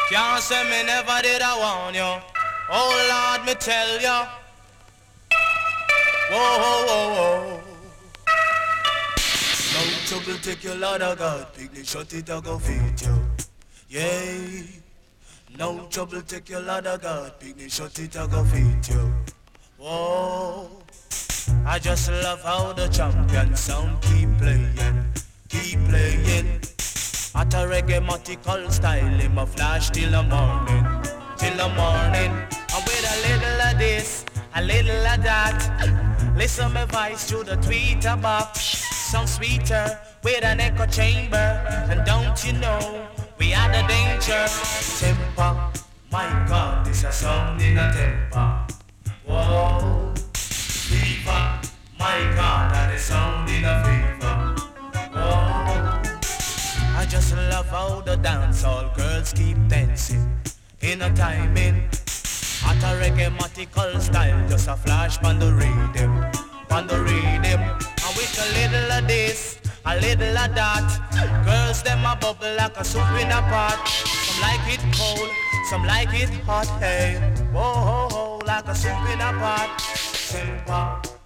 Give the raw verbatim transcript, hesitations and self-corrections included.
Can't say me never did I warn you. Oh Lord, me tell you. Whoa, whoa, whoa, whoa. No trouble take your Lord of God. Picnic shut it I go feed you. Yeah. No trouble take your Lord of God. Picnic shut it I go feed you. Whoa. I just love how the champion sound keep playing, keep playing. At a reggae-matical style, him a flash till the morning, till the morning. And with a little of this, a little of that. Listen my voice through the tweeter box. Some sweeter with an echo chamber. And don't you know, we are the danger. Temper, my God, this a sound in a temper. Whoa. Fever, my God, that is sound in a fever. Whoa. I just love how the dancehall girls keep dancing in a timing. At a reggae-matical style, just a flash on the rhythm, on the rhythm. And with a little of this, a little of that, girls them a bubble like a soup in a pot. Some like it cold, some like it hot, hey. Whoa, ho, ho, like a soup in a pot. Simple.